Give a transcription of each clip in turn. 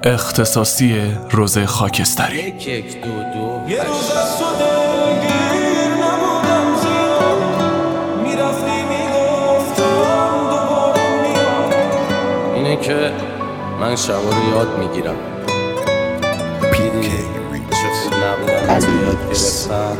اختصاصی روز خاکستری. یک دو یه روز از تو دلگیر نبودم زیاد، میرفتی میگفتم دوباره میاد. اینه که من شبا رو یاد میگیرم، چه نبودم از یاد گرفتم.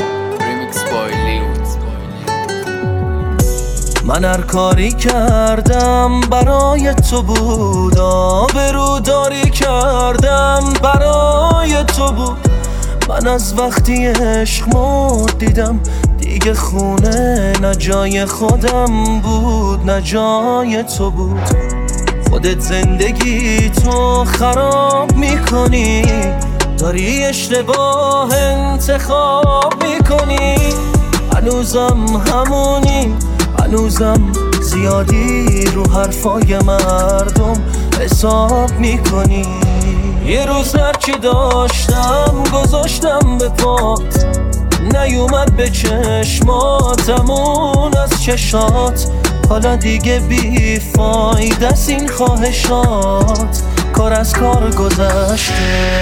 من هر کاری کردم برای تو بود، آبروداری کردم برای تو بود. من از وقتی عشق مرد دیدم دیگه خونه نه جای خودم بود نه جای تو بود. خودت زندگی تو خراب میکنی، داری اشتباه انتخاب میکنی. هنوزم همونی، هنوزم زیادی رو حرفای مردم حساب میکنی. یه روز هرچی داشتم گذاشتم به پات، نیومد به چشماتمون از چشات. حالا دیگه بی فایده است این خواهشات، کار از کار گذشته.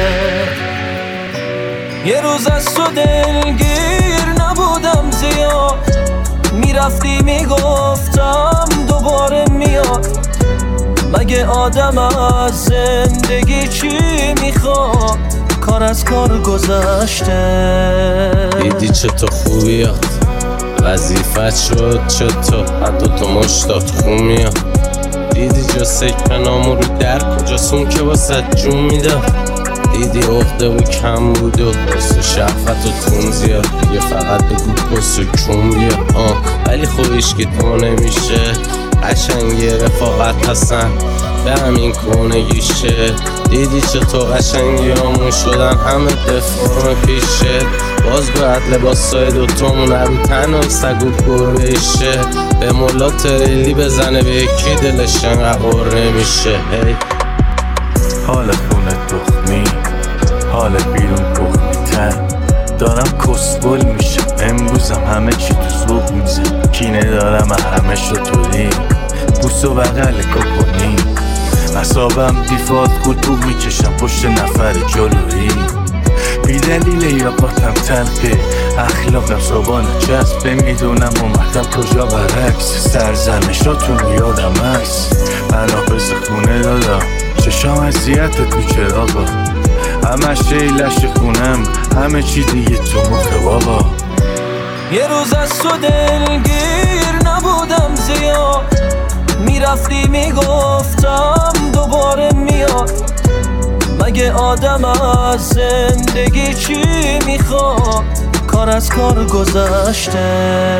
یه روز از تو دلگیر نبودم زیاد، میرفتی میگفتم دوباره میاد. مگه آدم از زندگی چی میخواد، کار از کار گذشته. دیدی چه تو خوبیات، وظیفت شد چه تو حتی تو مشتات خون میاد. دیدی جا سکه نامو رو در کجاسون که واسه جون میداد. دیدی عقده و کم بود و بس و شهوت و تون زیاد. دیگه فقط بگو بس و کون بیا. ولی خوبیش که تو نمیشه، قشنگی رفاقت هستن به همین کونگیشه. دیدی چطور قشنگی همون شدن همه دفرم پیشه. باز باید لباسای دوتامون رو تنم سگ و گربهشه. به مولا تریلی بزنه به یکی دلش انقدر قره میشه. حال خونه تخمی، حال بیرون تخمی تر. دارم کسبل میشم امروزم، همه چی تو زوب میزه. کینه دارم همه شطوری، بوس و بغل کپونی. اصابم دیفات قطوب میکشم پشت نفر جلویی. بی دلیل یا قاتم تلقه، اخلاقم صابانه چسبه. میدونم اومدم کجا برعکس، سرزنشاتون یادم هست. بنابز خونه دادم چشام اذیتت تو چراغا، همه شیلش خونم همه چی دیگه تو مخه بابا. یه روز از تو دلگیر نبودم زیاد، میرفتی میگفتم دوباره میاد. مگه آدم از زندگی چی میخواد، کار از کار گذشته.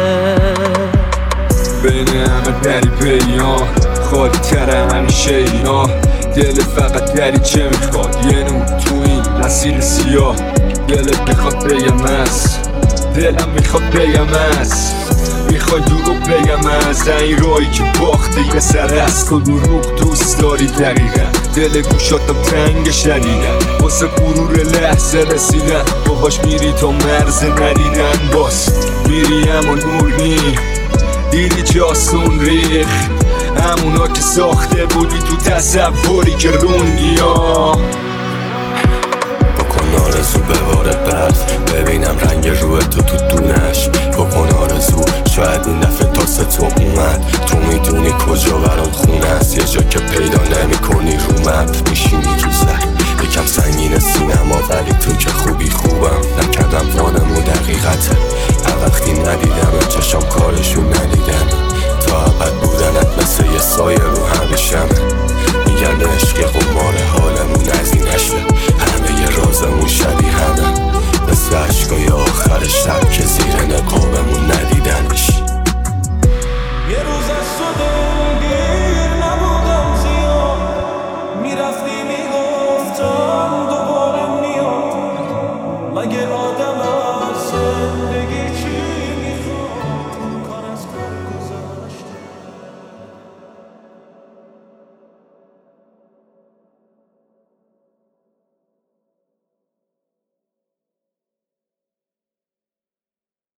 بین همه دری پیان خالی تره همیشه اینا. دل فقط دری چه میخواد، یه نور تو این مسیر سیاه. دلت میخواد بگم از، دلم میخواد بگم از. میخوای دروغ بگم از این رایی که باختی. یه سر از تو دروغ دوست داری دقیقا. دل گوشاتم تنگ شدیدن واسه غرور لحظه رسیدن. باهاش میری تا مرز ندیدن، باز میری اما نور نی. دیدی جاسون ریخ، همونا که ساخته بودی تو تصوری که روندی ها. بکن آرزو بباره برف، ببینم رنگ روح تو دونش. بکن آرزو شاید این دفعه تاسه تو اومد. تو میدونی کجا برات خونه است، یه جا که پیدا نمی کنی رو مپ. میشینی تو زهر یکم سنگین سینما، ولی تو که خوبی خوبم نکردم وانمو دقیقته. هر وقتی ندیدم چشم کارشون